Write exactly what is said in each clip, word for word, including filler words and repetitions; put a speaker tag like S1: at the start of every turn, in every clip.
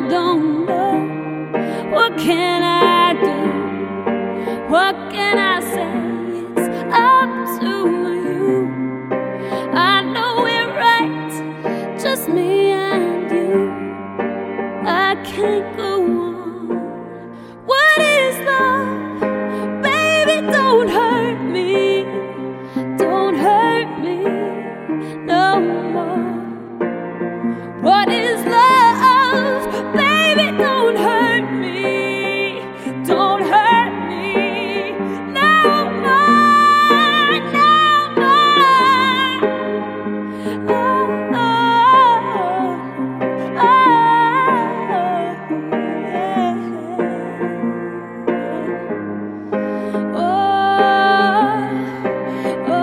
S1: don't know. What can I do? What can I say? It's up to you. I know we're right, just me and you. I can't go on. What is love? Baby, don't hurt me. Don't hurt me no more. What is love? Baby, don't hurt me. Don't hurt me no more. No more. Oh, oh, oh, oh, oh,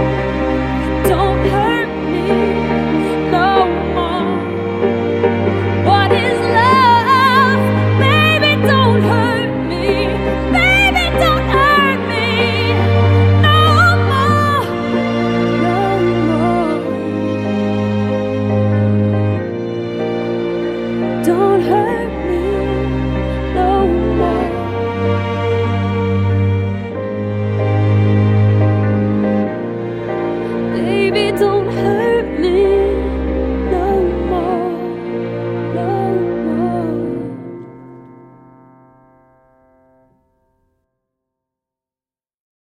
S1: don't hurt me no more.